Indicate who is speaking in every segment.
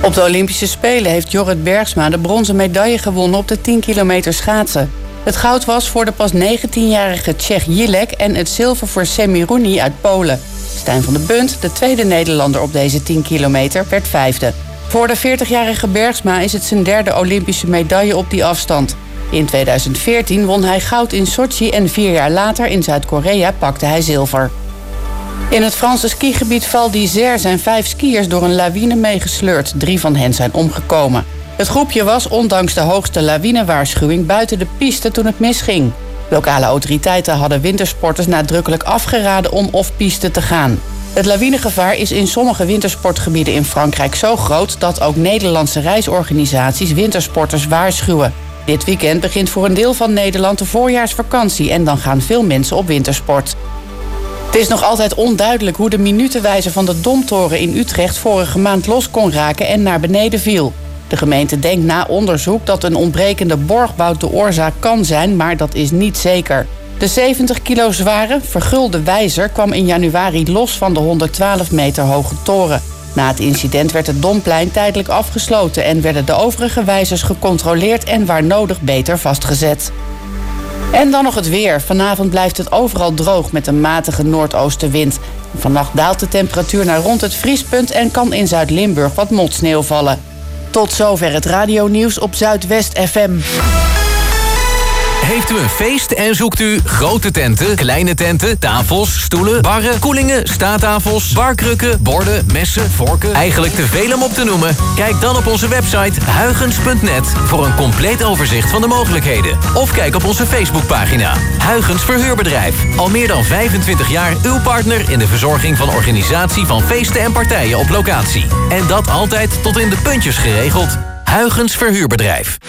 Speaker 1: Op de Olympische Spelen heeft Jorrit Bergsma de bronzen medaille gewonnen op de 10 kilometer schaatsen. Het goud was voor de pas 19-jarige Czech Jilek en het zilver voor Semi Rooney uit Polen. Stijn van de Bunt, de tweede Nederlander op deze 10 kilometer, werd vijfde. Voor de 40-jarige Bergsma is het zijn derde Olympische medaille op die afstand. In 2014 won hij goud in Sochi en 4 jaar later in Zuid-Korea pakte hij zilver. In het Franse skigebied Val d'Isère zijn 5 skiërs door een lawine meegesleurd. 3 van hen zijn omgekomen. Het groepje was ondanks de hoogste lawinewaarschuwing buiten de piste toen het misging. Lokale autoriteiten hadden wintersporters nadrukkelijk afgeraden om off-piste te gaan. Het lawinegevaar is in sommige wintersportgebieden in Frankrijk zo groot dat ook Nederlandse reisorganisaties wintersporters waarschuwen. Dit weekend begint voor een deel van Nederland de voorjaarsvakantie en dan gaan veel mensen op wintersport. Het is nog altijd onduidelijk hoe de minutenwijzer van de Domtoren in Utrecht vorige maand los kon raken en naar beneden viel. De gemeente denkt na onderzoek dat een ontbrekende borgbout de oorzaak kan zijn, maar dat is niet zeker. De 70 kilo zware, vergulde wijzer kwam in januari los van de 112 meter hoge toren. Na het incident werd het Domplein tijdelijk afgesloten en werden de overige wijzers gecontroleerd en waar nodig beter vastgezet. En dan nog het weer. Vanavond blijft het overal droog met een matige noordoostenwind. Vannacht daalt de temperatuur naar rond het vriespunt en kan in Zuid-Limburg wat motsneeuw vallen. Tot zover het radionieuws op Zuidwest FM.
Speaker 2: Heeft u een feest en zoekt u grote tenten, kleine tenten, tafels, stoelen, barren, koelingen, staattafels, barkrukken, borden, messen, vorken? Eigenlijk te veel om op te noemen? Kijk dan op onze website huygens.net voor een compleet overzicht van de mogelijkheden. Of kijk op onze Facebookpagina. Huygens Verhuurbedrijf. Al meer dan 25 jaar uw partner in de verzorging van organisatie van feesten en partijen op locatie. En dat altijd tot in de puntjes geregeld. Huygens Verhuurbedrijf.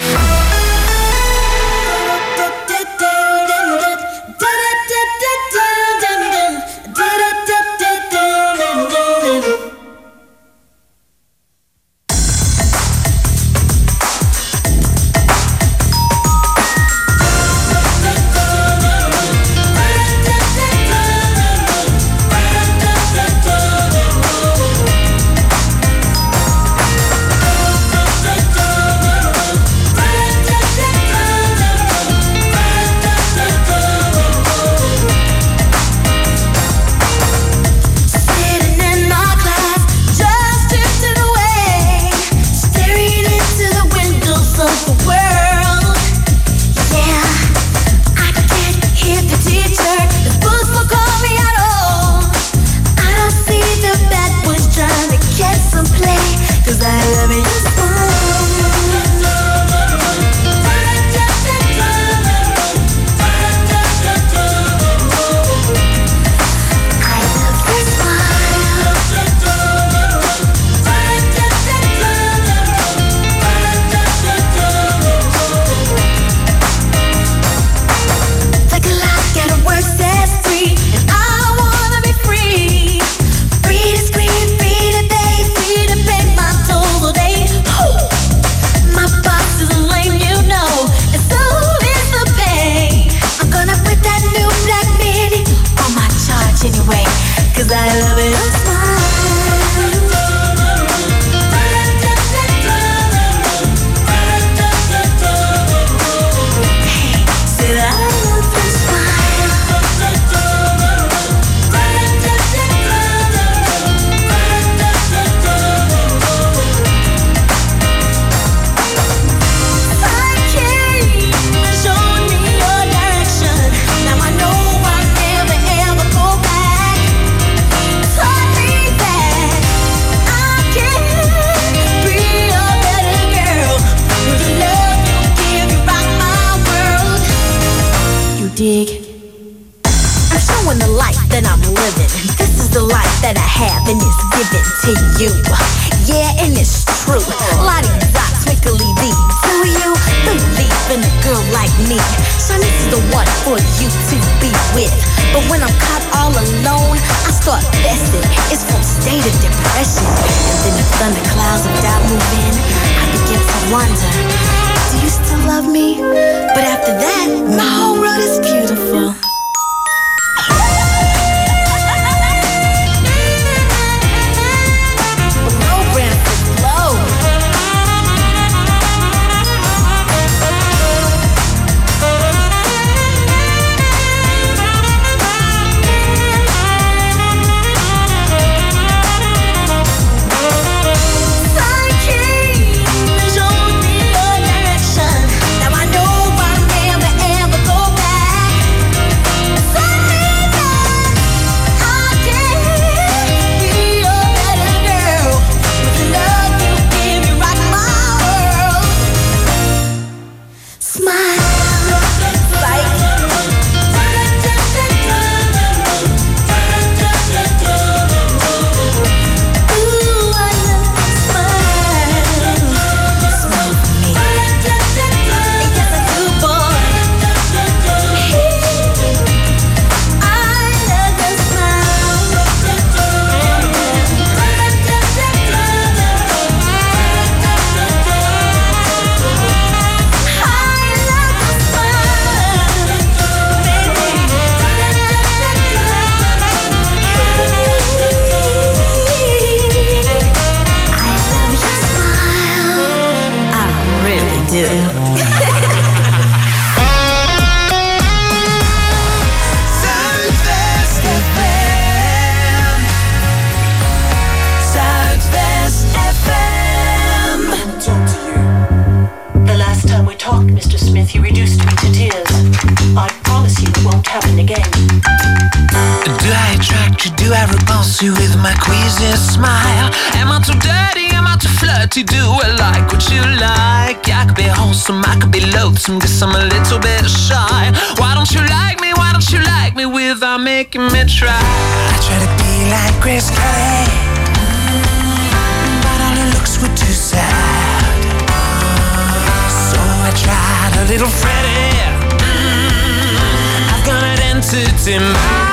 Speaker 3: Low, Brandon, low. to do. I like what you like. I could be wholesome, I could be loathsome, guess I'm a little bit shy. Why don't you like me? Why don't you like me without making me try? I try to be like Grace Kelly, but all her looks were too sad. So I tried a little Freddie. I've got an entity mind.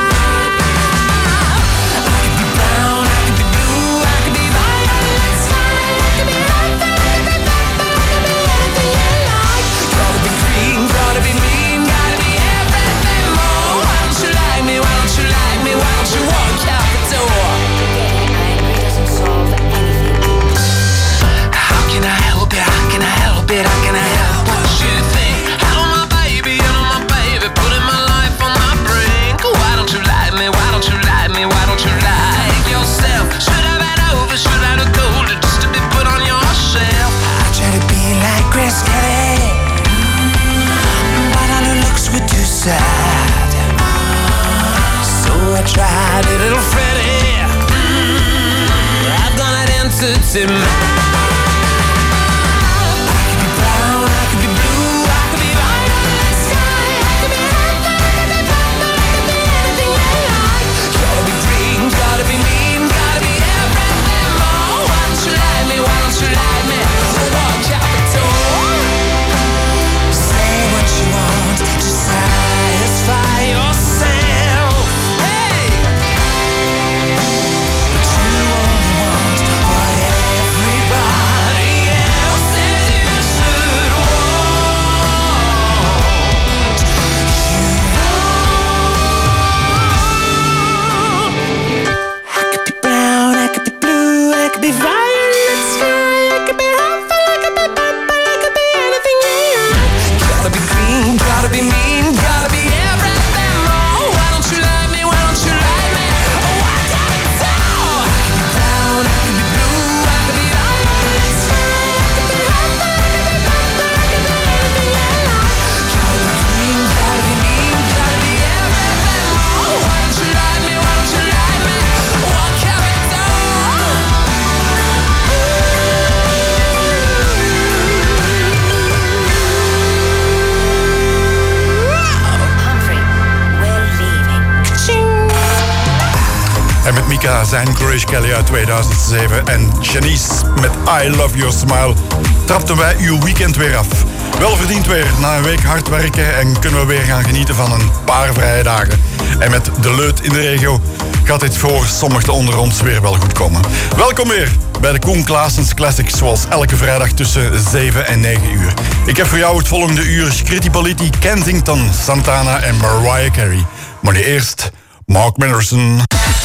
Speaker 3: So I tried a little Freddie. I've got an entity mind.
Speaker 4: Zijn Grace Kelly uit 2007 en Janice met I Love Your Smile trapten wij uw weekend weer af. Wel verdiend weer na een week hard werken en kunnen we weer gaan genieten van een paar vrije dagen. En met de leut in de regio gaat dit voor sommigen onder ons weer wel goed komen. Welkom weer bij de Koen Klaassens Classics, zoals elke vrijdag tussen 7 en 9 uur. Ik heb voor jou het volgende uur Scritti Politti, Kensington, Santana en Mariah Carey. Maar nu eerst Mark Menderson.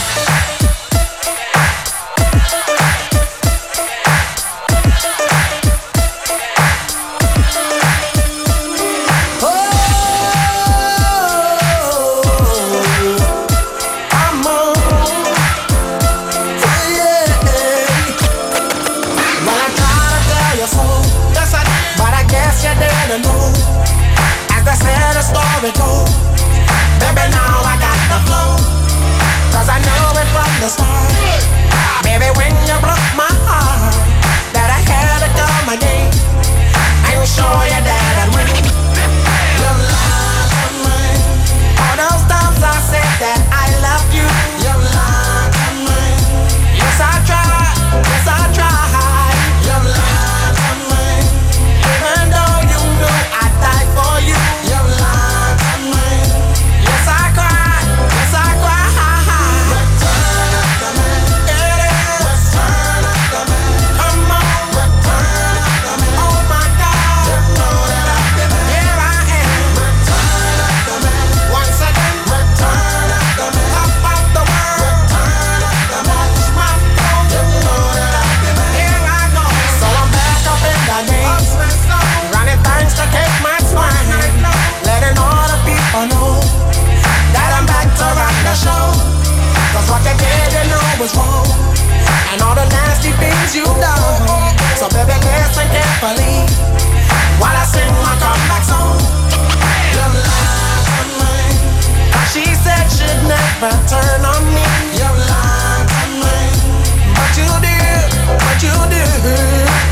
Speaker 5: Baby, now I got the flow, 'cause I know it from the start. Baby, when you broke my heart, that I had to come again and show you that I'd win. Your love of mine. All those times I said that I love you. Your love of mine. Yes, I tried. Yes, I tried. Your love of mine. Even though you knew I'd die for you. Your love of mine. Yes, I cried. Yes, I cried. Return of the man. It is. Return of the man. Come on. Return of the man. Oh my God. You know that I've been there. Here I am. Return of the man. Once again. Return of the man. Top of the world. Return of the man. Watch my phone. You know that I've been there. Here I go. So I'm back up in the game. Running things to take my swing. Letting all the people know that I'm back to rock the show. 'Cause what you did, you know was wrong. And all the nasty things you've done. So baby, listen carefully while I sing my comeback song. Your love of mine. She said she'd never turn on me. Your love of mine. But you did, but you did.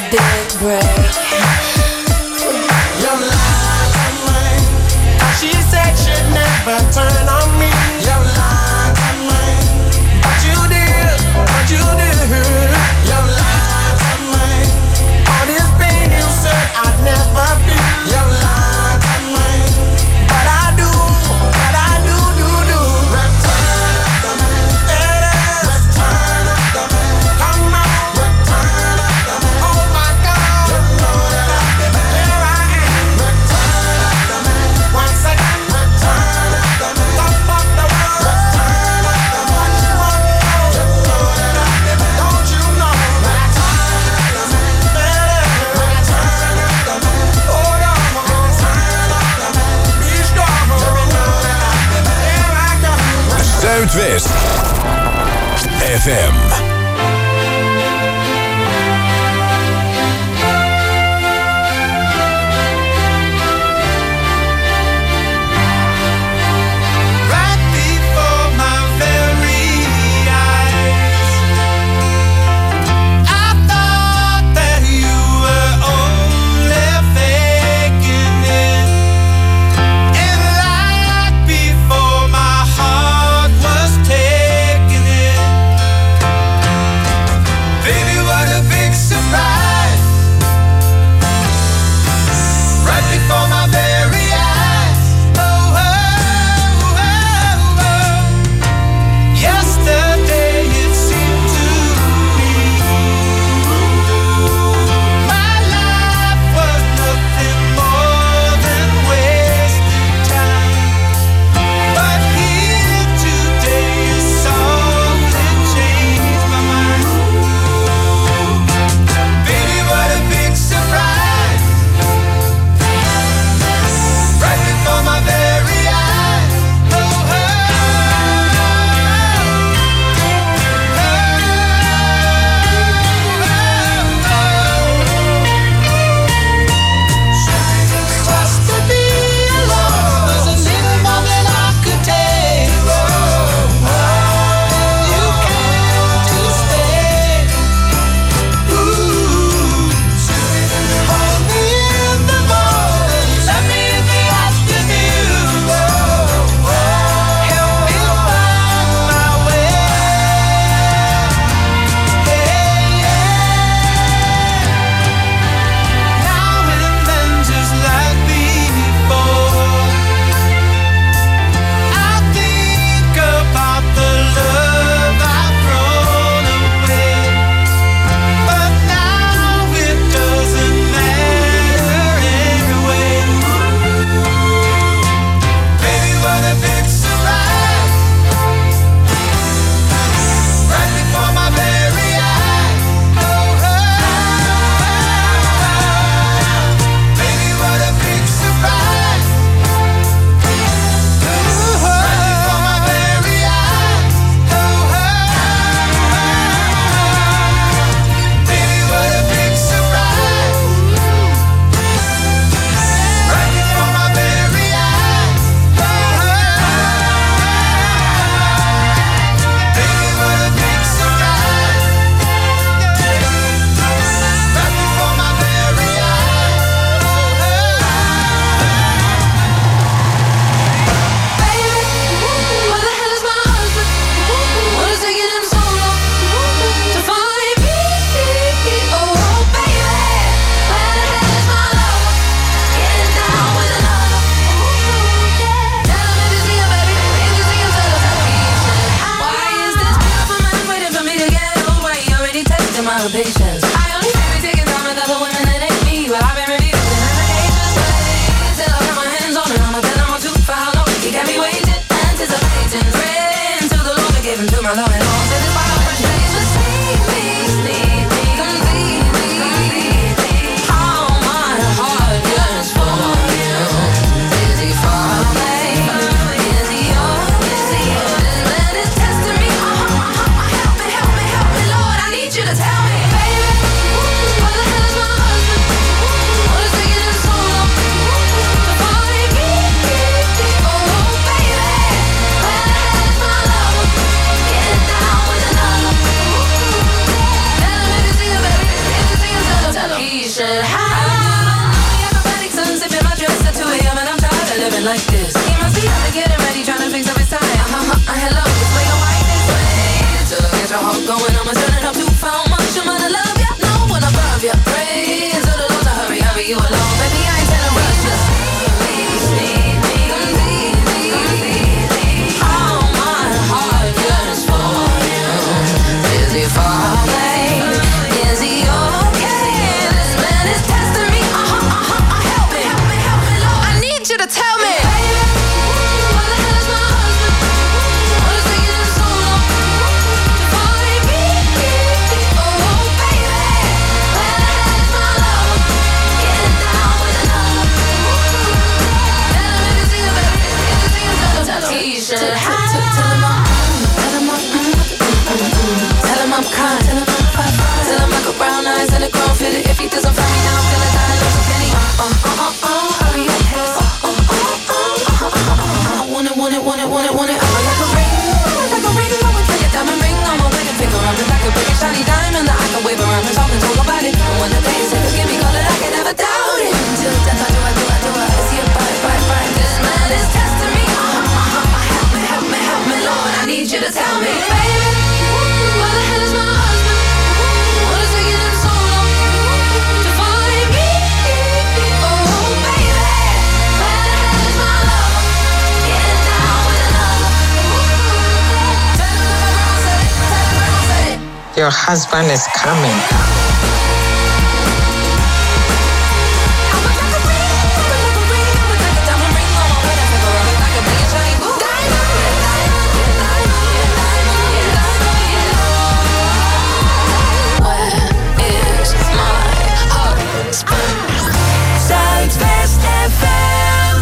Speaker 6: big break.
Speaker 5: Your lies are mine. She said she'd never turn on me. Your lies are mine. But you did, but you did. Your lies are mine. All this pain you said I'd never feel. Your lies are mine. But I do, do. Return of the man. Return of the man. Come on. Return of the man. Oh my God. You know that I've been bad. Here I am. Return of the man. Once again. Return of the man. Top of the world. Return of the man. What you want? You know that I've been bad. Don't you know? Return of the man. Return of the man. Hold on. Return of the man. Be strong. You know that I've been bad. Here I come.
Speaker 7: Zuidwest FM.
Speaker 3: Right before my very eyes, I thought that you were only faking it. And right before my heart was taking it, baby, what a big surprise. Right before my very eyes. Oh, oh, oh, oh. Yesterday it seemed to me my life was nothing more than wasting time. But here today you softly changed my mind. Baby, what a big surprise. Right before my very eyes. Oh, oh, just to be alone was a little more than I could take. You came to stay. Ooh, hold me in the morning, let me in the afternoon. Help me find my way. Now and then, just like before, I think about the love I've thrown away. But now it doesn't matter anyway. Baby, what a big surprise. Right before my very eyes. Oh, oh, oh. Baby, what a big surprise. Right before my very eyes. Oh, oh, oh. Baby, what a big surprise. Right before my very eyes. Oh, oh, oh. Baby, what a big surprise. Right before my very eyes.
Speaker 6: Where the hell is my husband? What is taking him so long to find me? Oh, baby, where the hell is my lover? Getting down with another. Tell him if you see him, baby. If you see him, tell him that he said. Why is this beautiful man waiting for me to get over? He already tested my patience. I only say we taking time with other women that ain't me, but I've been reviewing applications. Till I got my hands on it, I'ma tell him I'm too for how long. He got me waiting, anticipating, praying to the Lord to give him to my love and all. Said this fire fresh days will save me, completely. How my heart yearns for you. Is he far away? Is he yours? This man is testing me. Help me, Lord, I need you to tell me, baby, where the hell is my husband? What is taking him so long to find me? Oh, baby, where the hell is my lover? Getting down with another. T-shirt. Tell him I'm kind. Tell him I got brown eyes and a grown fitted. If he doesn't find me now, I'm gonna die. Love a penny. Hurry up, hands. Want it. I like a ring. I would play a diamond ring on my wedding finger. I'm like a big shiny diamond that I can wave around and talk about it. And when the day is give me color, I can never doubt it. Till death, I do. Is he a bite? This man is testing me. Help me, Lord. I need you to tell me, baby, where the hell is my husband? What is taking him so long to find me? Oh, baby, where the hell is my lover? Getting down with another. Tell him that my girl said it.
Speaker 8: Your husband is coming.
Speaker 6: Zuidwest FM.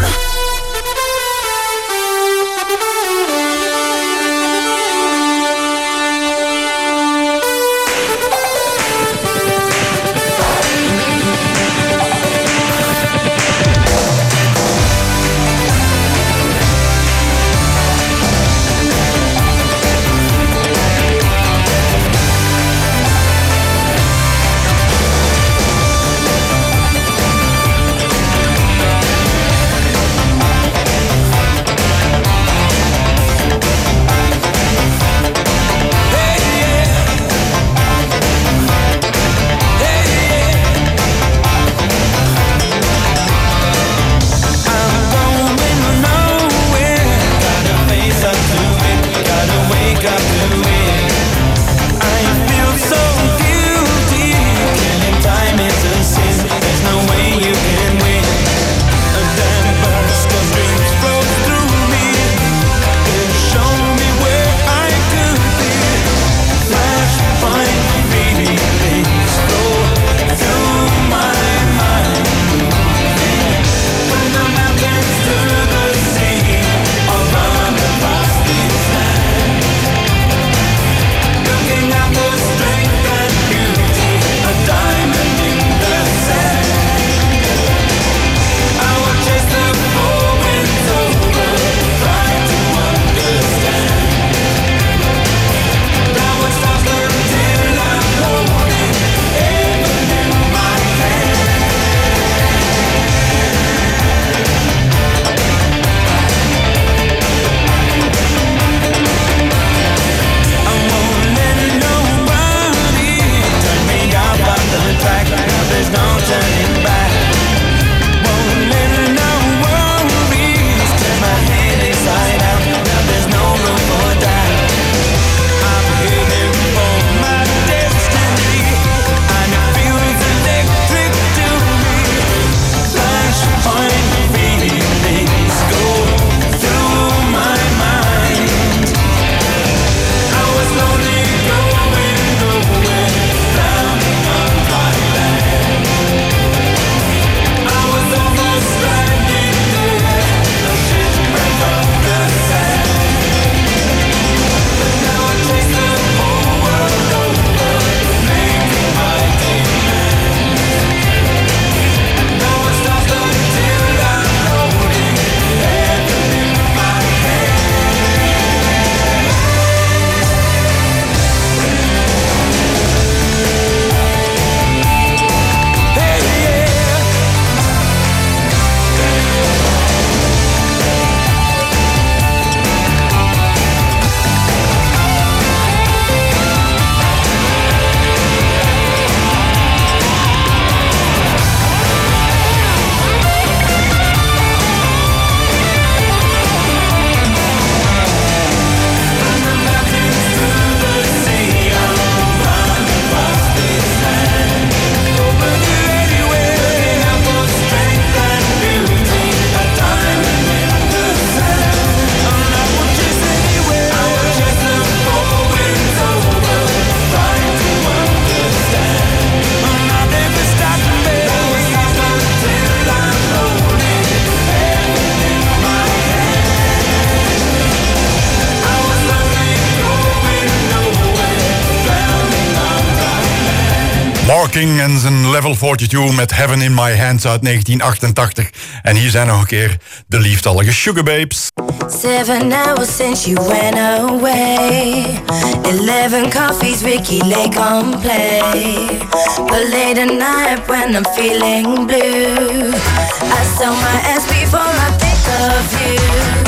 Speaker 4: King en zijn Level 42 met Heaven in My Hands uit 1988. En hier zijn nog een keer de lieftallige Sugar Babes.
Speaker 9: 7 hours since you went away. 11 coffees, Ricky Lake on play. But late at night when I'm feeling blue, I sell my ass before I think of you.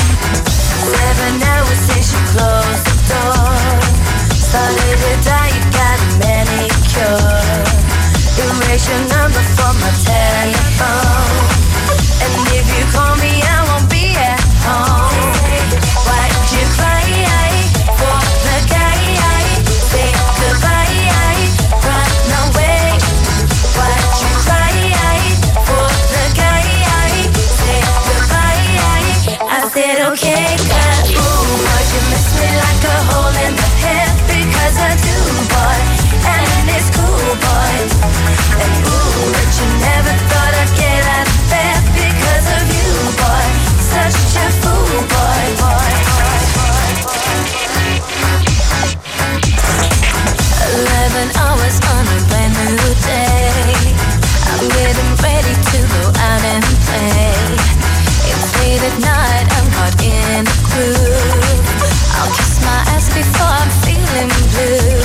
Speaker 9: 7 hours since you closed the door. Started to die, you got a manicure. Erase your number from my telephone. And if you call me, I won't be at home. Why'd you cry for the guy? Say goodbye, run away. Why'd you cry for the guy? Say goodbye. I said okay, 'cause ooh, boy, you miss me like a hole in the head. Because I do, boy, and it's cool, boy. And ooh, but you never thought I'd get out of bed because of you, boy. Such a fool, boy, boy. 11 hours on a brand new day. I'm getting ready to go out and play. It's late at night, I'm caught in a groove. I'll kiss my ass before I'm feeling blue.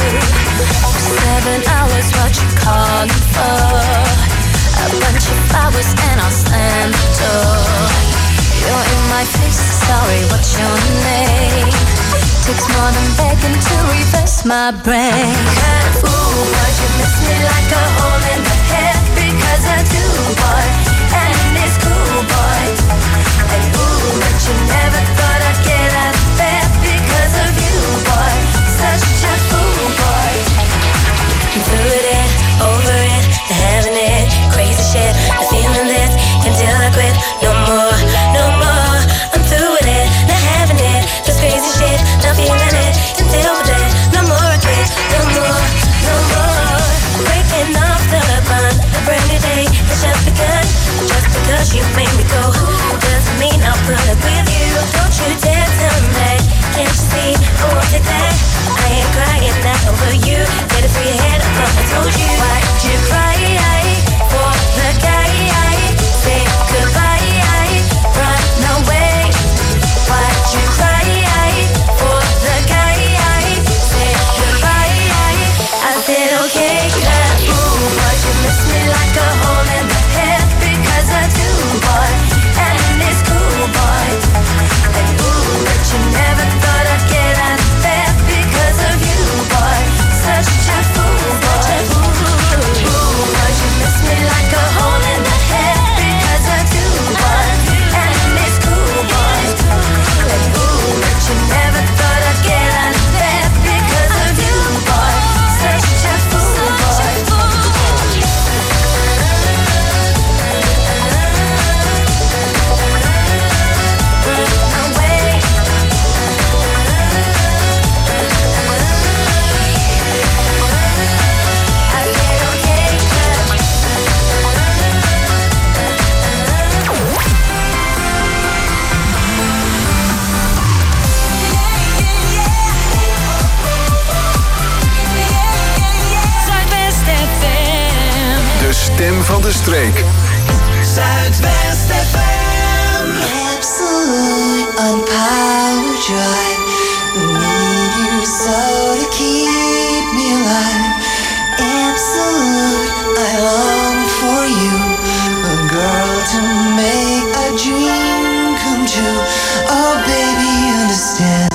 Speaker 9: 7 hours, what you calling for? A bunch of flowers and I'll slam the door. You're in my face, sorry, what's your name? Takes more than begging to reverse my brain. Ooh, but you miss me like a hole in the head. Because I do, boy, and it's cool, boy. And ooh, but you never thought I'd get out of bed because of you, boy. Such a fool, boy. I'm through it, over it, having it, crazy shit. I'm feeling this until I quit. No more, no more. I'm through with it, not having it, just crazy shit. Not feeling it until we're dead. No more I quit, no more, no more. Breaking off the bond, a brand new day has just begun. Just because you made me go doesn't mean I'll put up with you. Don't you dare tell me that. Can't you see I won't take that? I ain't crying not over you. Get it through your head, I thought I told you. Why'd you cry for the guy? Say goodbye, run away. Why'd you cry for the guy? Say goodbye. I said okay, 'cause ooh, but you miss me like a hole in the head. Because I do, boy, and it's cool, boy. And ooh, but you never thought I'd get out of bed because of you, boy. Such a fool, boy. Ooh, but you miss me like a hole in the head. Because I do, boy, and it's cool, boy. And ooh, but you never thought I'd get out of bed because of you, boy. Such a fool, boy.
Speaker 7: De stem van de streek.
Speaker 5: Zuidwest FM.
Speaker 9: Absolute on power drive. Need you so to keep me alive. Absolute, I long for you. A girl to make a dream come true. Oh baby, understand.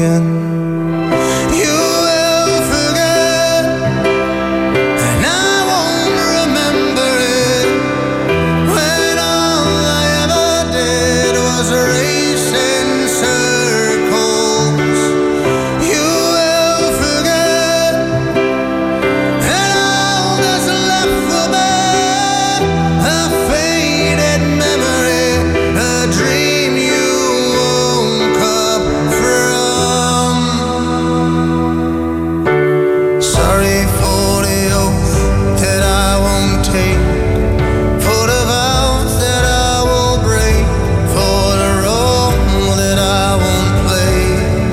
Speaker 10: again. You will forget, and I won't remember it, when all I ever did was race in circles. You will forget, and all that's left will be a faded memory, a dream you woke up from. Sorry for the oath that I won't take, for the vows that I will break, for the role that I won't play.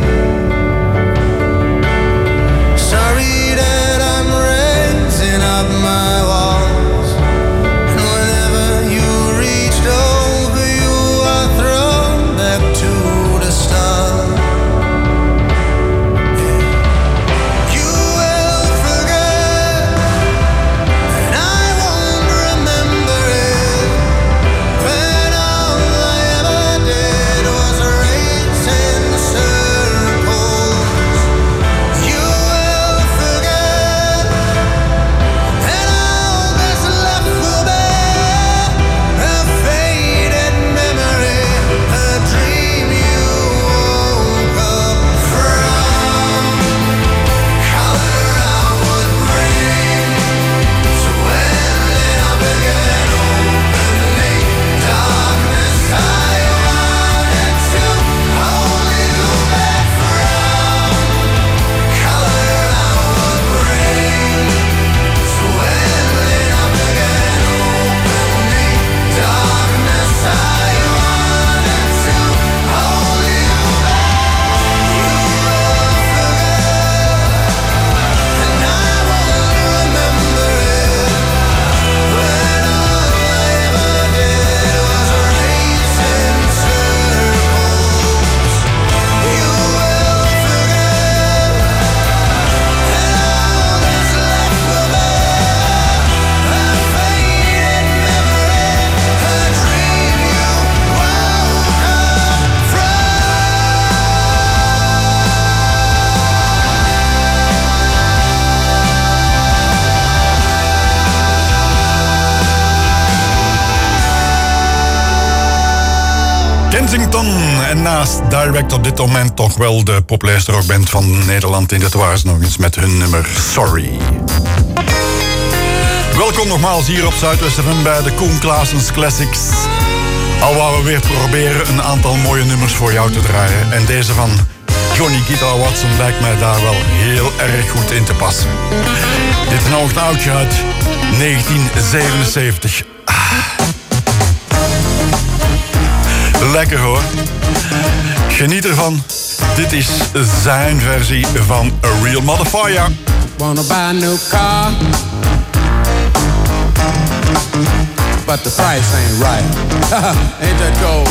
Speaker 10: Sorry that I'm raising up my walls, and whenever you reached over, you are thrown back to the start. You will forget, and I won't remember it, when all I ever did was race in circles. You will forget, and all that's left will be a faded memory, a dream you woke up from. Color I would bring to ending up again, opening darkness I wanted to only go back from. Color I would bring to ending up again, opening darkness I wanted to only go back. You will forget, and I won't remember it, when all I ever did was race in circles. You will forget, and all that's left will be a faded memory, a dream you woke up from.
Speaker 4: Kensington en naast Direct op dit moment toch wel de populairste rockband van Nederland in dit waars nog eens met hun nummer Sorry. Welkom nogmaals hier op Zuidwest FM bij de Koen Klaassens Classics. Al waar we weer proberen een aantal mooie nummers voor jou te draaien. En deze van Johnny Guitar Watson lijkt mij daar wel heel erg goed in te passen. Dit is nog een oudje uit 1977. Lekker hoor. Geniet ervan. Dit is zijn versie van A Real Motherfire.
Speaker 11: Wanna buy a new car, but the price ain't right. Ain't that gold?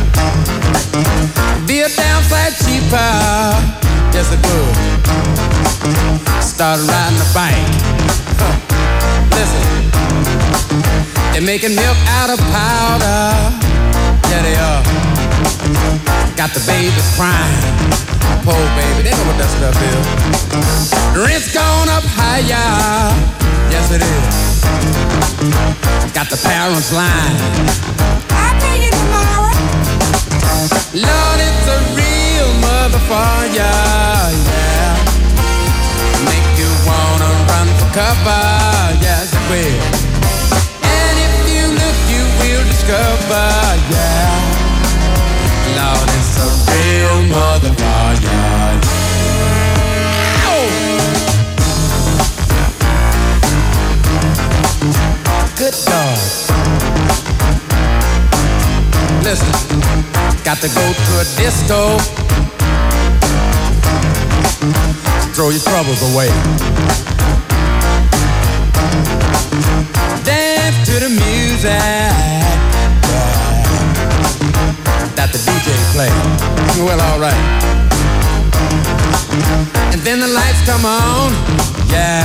Speaker 11: Be a damn sight cheaper, yes it would. Started riding a bike. Listen, they're making milk out of powder. Yeah, they are. Got the babies crying. Poor baby, they know what that stuff is. The rent's gone up higher. Yes, it is. Got the parents lying. I'll pay you tomorrow. Lord, it's a real motherfucker, yeah. Make you wanna run for cover, yes it will. And if you look, you will discover, yeah. Lord, it's a real motherfucker. Good God. Listen, got to go to a disco. Throw your troubles away. Dance to the music that the DJ play. Well, all right. And then the lights come on, yeah,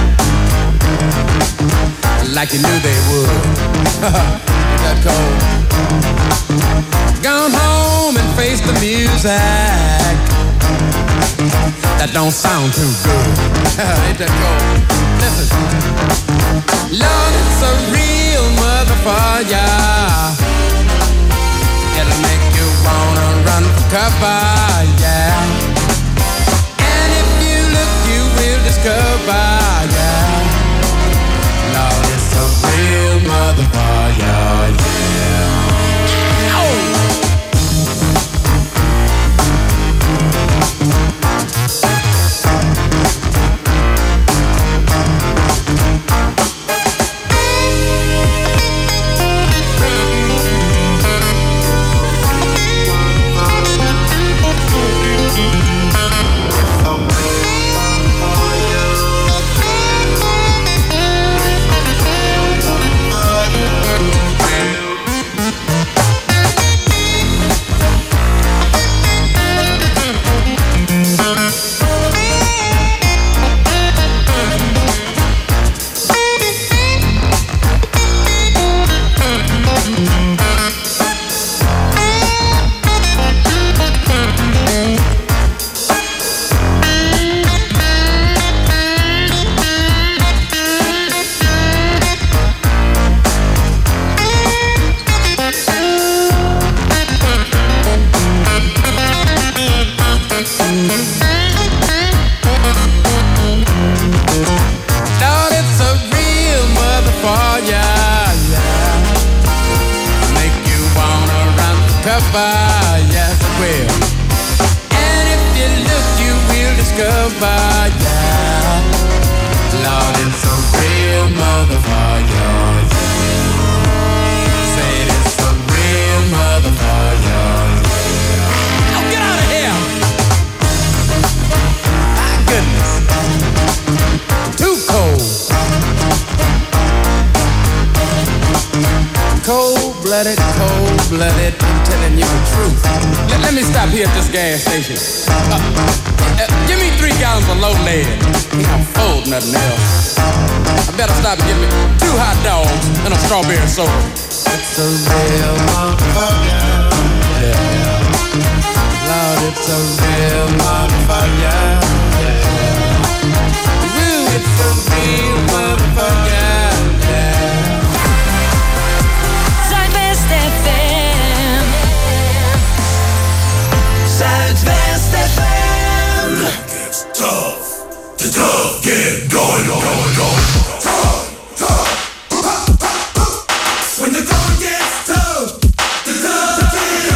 Speaker 11: like you knew they would. Ain't that cold? Gone home and face the music. That don't sound too good. Ain't that cold? Listen. Lord, it's a real motherfucker. It'll make you wanna run for cover, yeah. And if you look, you will discover, yeah. Lord, it's a real motherfucker, yeah. Oh! Cold-blooded, I'm telling you the truth. Let me stop here at this gas station. Give me 3 gallons of low lead. I'm full, nothing else. I better stop and get me 2 hot dogs and a strawberry soda. It's a real motherfucker. Yeah. Lord, it's a real motherfucker. Yeah. Woo, it's a real motherfucker.
Speaker 3: Zuidwest FM.
Speaker 12: It's tough. The tough get going. When the going gets tough, the tough get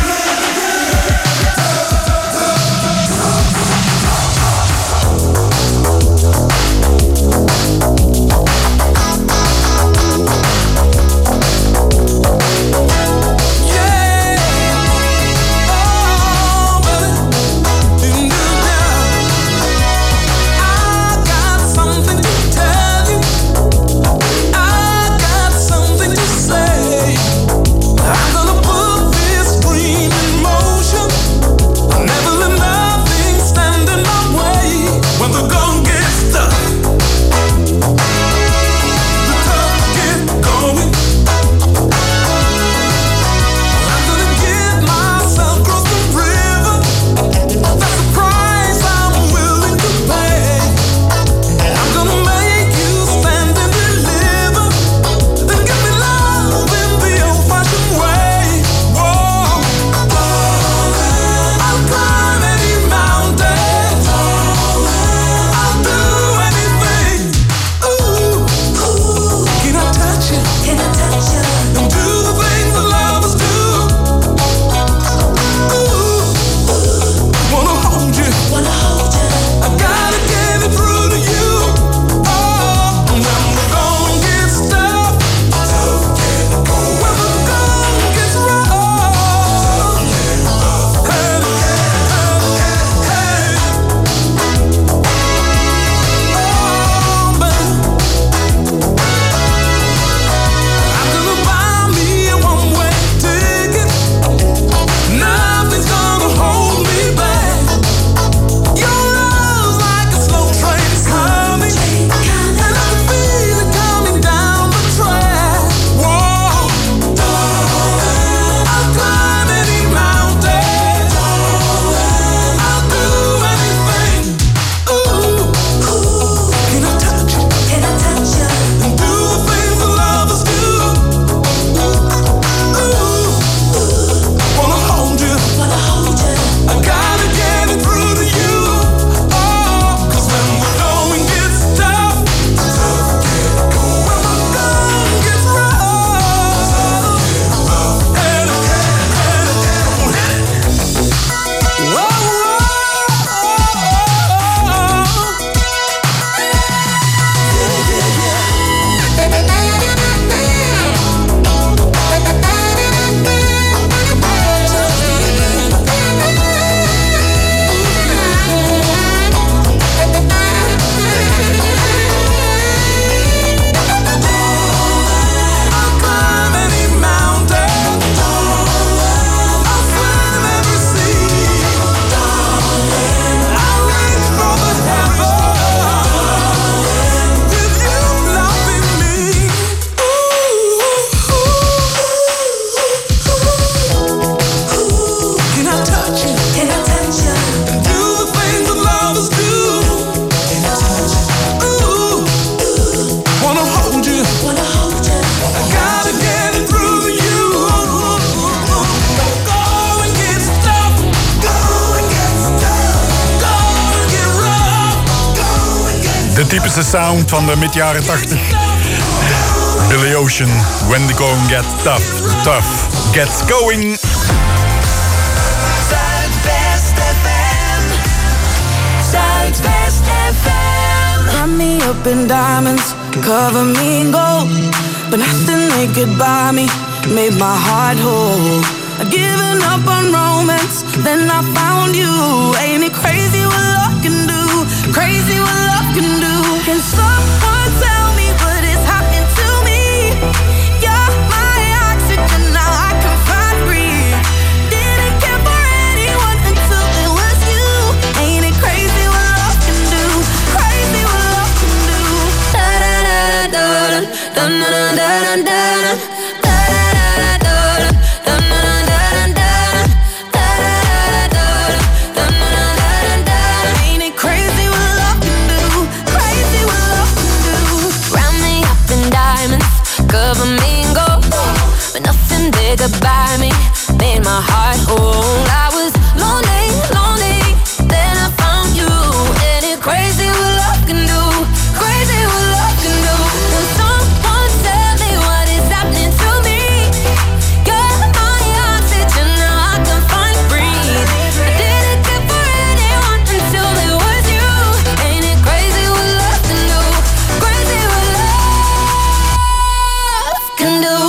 Speaker 12: Nothing's gonna hold me back. You're
Speaker 4: De typische sound van de mid-jaren 80. Billy Ocean, when the going gets tough gets going.
Speaker 6: Zuidwest FM. Zuidwest FM.
Speaker 13: Wrap me up in diamonds, cover me in gold, but nothing they could buy me made my heart whole. I'd given up on romance, then I found you. Ain't it crazy what love can do? Crazy what love can do. Can someone tell me what is happening to me? You're my oxygen, now I can find breathe. Didn't care for anyone until it was you. Ain't it crazy what love can do? Crazy what love can do. Da da da da da da da da da.
Speaker 9: Cover me in gold, but nothing bigger by me made my heart whole. I was lonely, lonely, then I found you. And it's crazy what love can do, crazy what love can do. Can someone tell me what is happening to me? You're my oxygen, now I can finally breathe. I didn't care for anyone until it was you. Ain't it crazy what love can do, crazy what love can do.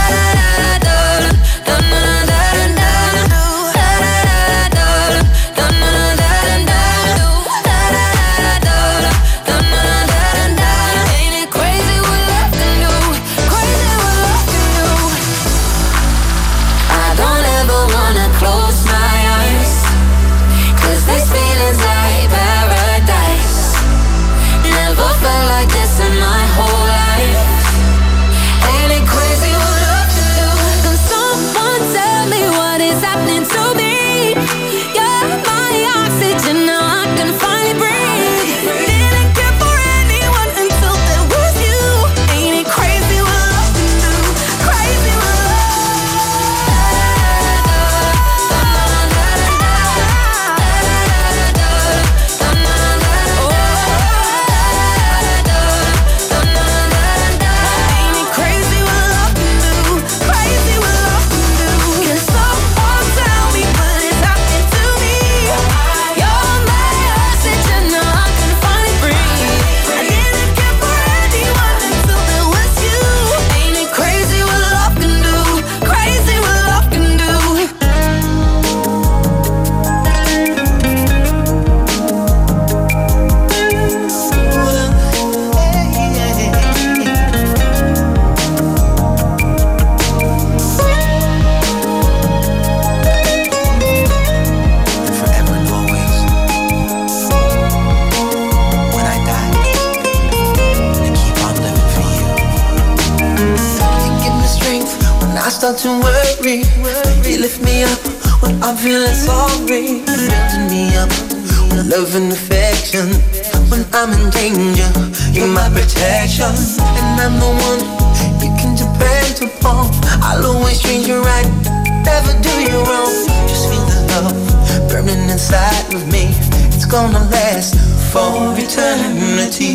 Speaker 3: Start to worry, you lift me up when I'm feeling sorry. You're building me up with love and affection. When I'm in danger, you're my protection. And I'm the one you can depend upon. I'll always treat you right, never do you wrong. Just feel the love burning inside of me. It's gonna last for eternity.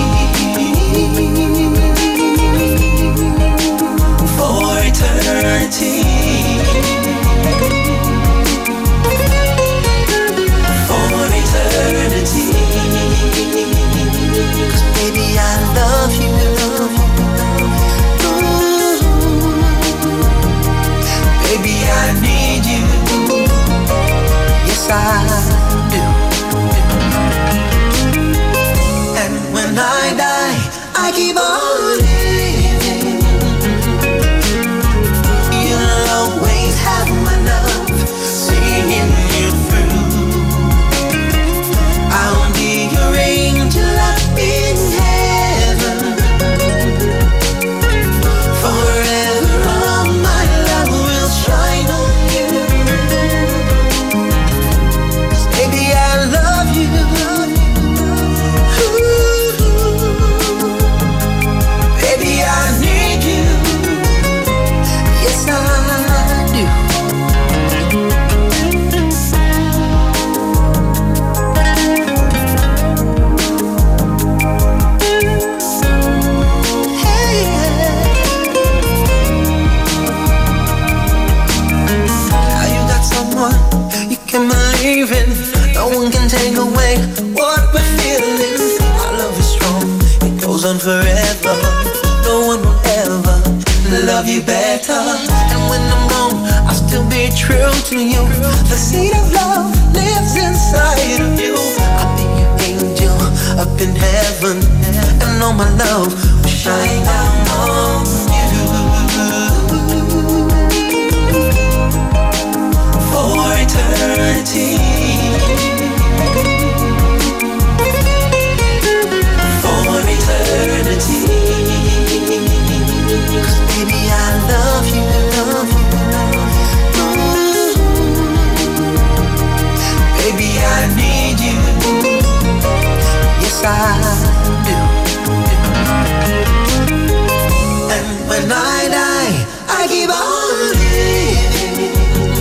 Speaker 3: For eternity. For eternity. 'Cause baby I love you. Baby I need you. Yes I do. And when I die I keep on living. You'll always what we're feeling. Our love is strong, it goes on forever. No one will ever love you better. And when I'm gone, I'll still be true to you. The seed of love lives inside of you. I'll be your angel up in heaven, and all my love will shine down on you. For eternity, for eternity. 'Cause baby, I love you, love you, love you. Baby, I need you. Yes, I do. And when I die, I keep on living.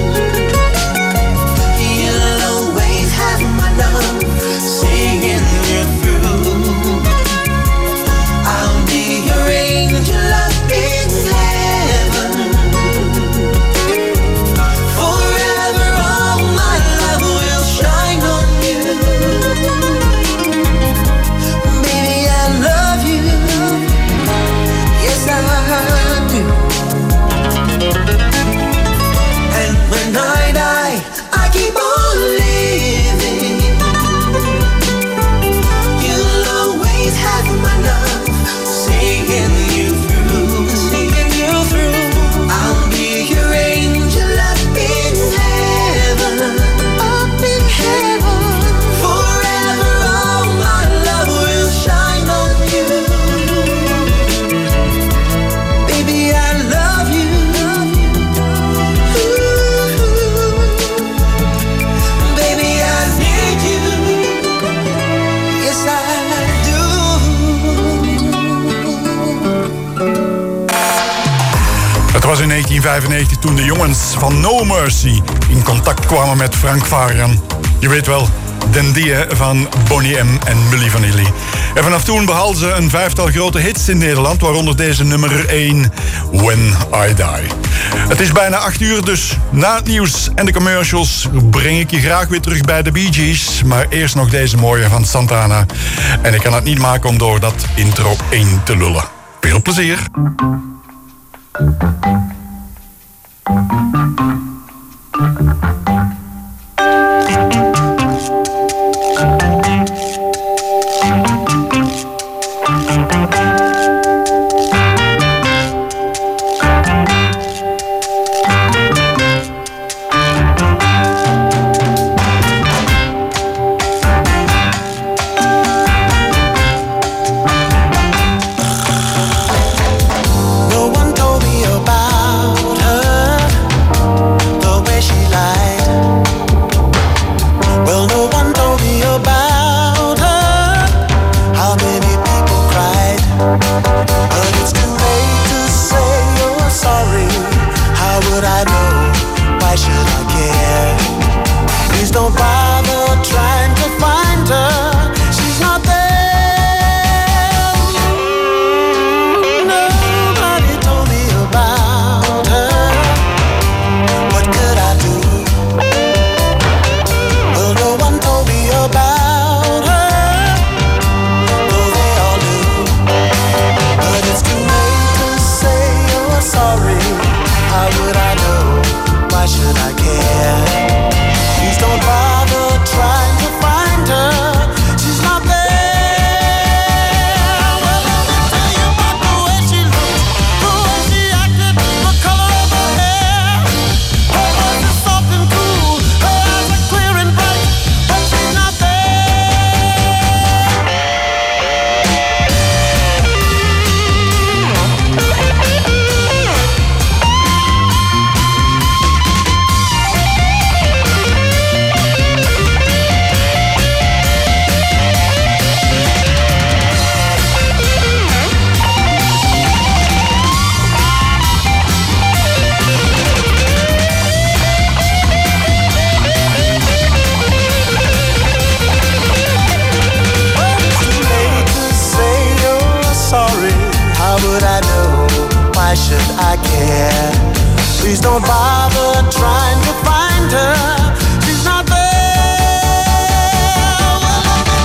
Speaker 3: You'll always have my love, singing you through. I'll be your angel up in heaven. Forever all my love will shine on you. Baby, I love you. Yes, I do. And when I die, I keep on living. You'll always have my love, singing you through, singing you through. I'll be your angel up in heaven, up in heaven. Forever all my love will shine on you. Baby, I love you. Ooh. Baby, I need you. Yes, I do.
Speaker 4: Het was in 1995 toen de jongens van No Mercy in contact kwamen met Frank Farian. Je weet wel, den die van Bonnie M en Milli Vanilli. En vanaf toen behaalden ze een 5-tal grote hits in Nederland, waaronder deze nummer 1, When I Die. Het is bijna 8 uur, dus na het nieuws en de commercials breng ik je graag weer terug bij de Bee Gees. Maar eerst nog deze mooie van Santana. En ik kan het niet maken om door dat intro 1 te lullen. Veel plezier.
Speaker 10: No one told me about her, the way she lied. Well, no one told me about her, how many people cried. But it's too late to say you're sorry. How would I know? Why should I care? Please don't bother trying to find her. She's not there. Nobody told me about her. What could I do? Well, no one told me about her, though they all knew. But it's too late to say you're sorry. How would I know? Why should I care? Please don't bother trying to find her. She's not there. Well, let me tell you about the way she looked, the way she acted, the color of her hair. Her voice is soft and cool, her eyes are clear and bright, but she's not should I care? Please don't bother trying to find her. She's not there. Well, let me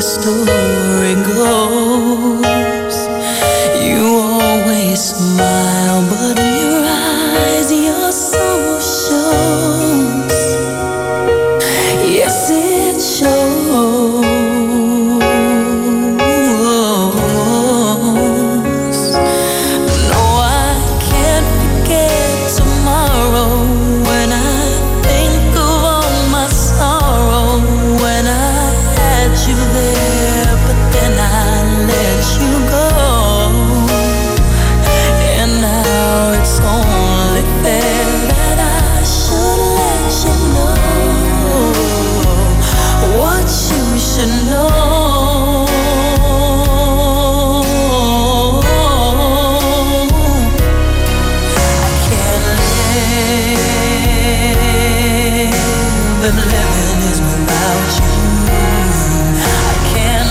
Speaker 9: story goes. You always smile, but in your eyes your soul shows. Yes, it shows. No, I can't forget tomorrow when I think of all my sorrow. When I had you there, but then I let you go. And now it's only fair that I should let you know what you should know. I can't live, and living is without you. I can't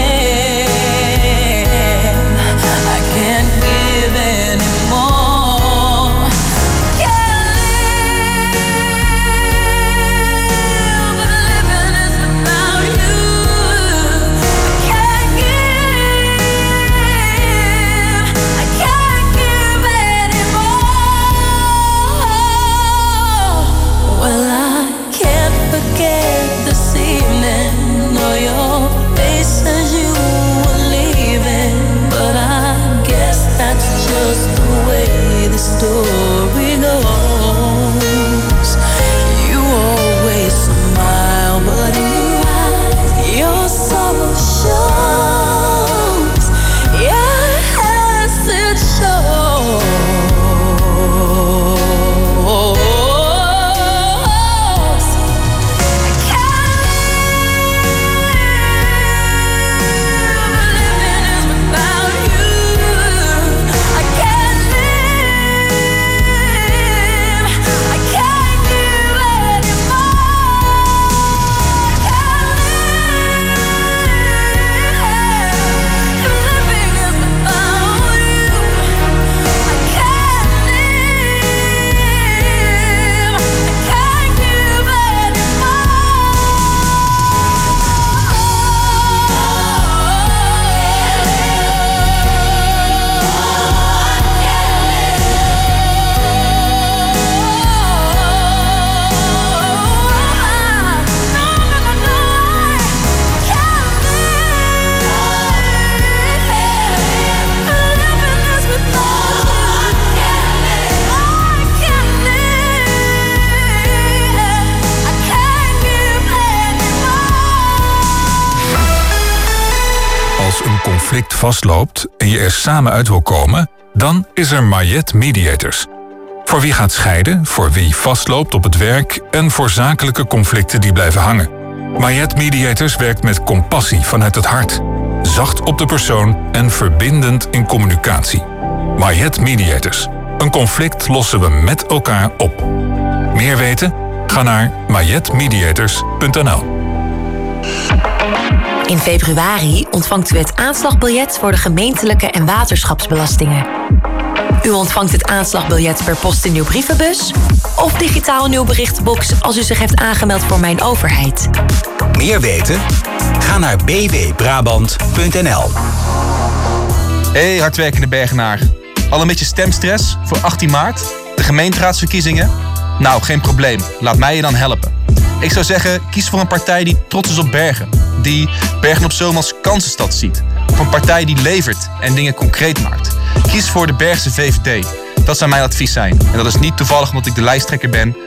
Speaker 9: live, I can't give anymore. Can't live, but living is without you. I can't give anymore. Well, I can't forget this evening or your face as you were leaving, but I guess that's just the way the story goes. You always smile, but in your eyes your soul shows. Yes, it shows. I can't live, living is without you. I can't live, I can't give anymore. I can't live, living is without you. I can't live, I can't give
Speaker 14: Als een conflict vastloopt en je er samen uit wil komen, dan is er Mayet Mediators. Voor wie gaat scheiden, voor wie vastloopt op het werk en voor zakelijke conflicten die blijven hangen. Mayet Mediators werkt met compassie vanuit het hart, zacht op de persoon en verbindend in communicatie. Mayet Mediators. Een conflict lossen we met elkaar op. Meer weten? Ga naar mayetmediators.nl.
Speaker 15: In februari ontvangt u het aanslagbiljet voor de gemeentelijke en waterschapsbelastingen. U ontvangt het aanslagbiljet per post in uw brievenbus of digitaal in uw berichtenbox als u zich heeft aangemeld voor Mijn Overheid.
Speaker 16: Meer weten? Ga naar bwbrabant.nl.
Speaker 17: Hey hardwerkende Bergenaar. Al een beetje stemstress voor 18 maart? De gemeenteraadsverkiezingen? Nou, geen probleem. Laat mij je dan helpen. Ik zou zeggen, kies voor een partij die trots is op Bergen. Die Bergen op Zoom als kansenstad ziet. Of een partij die levert en dingen concreet maakt. Kies voor de Bergse VVD. Dat zou mijn advies zijn. En dat is niet toevallig omdat ik de lijsttrekker ben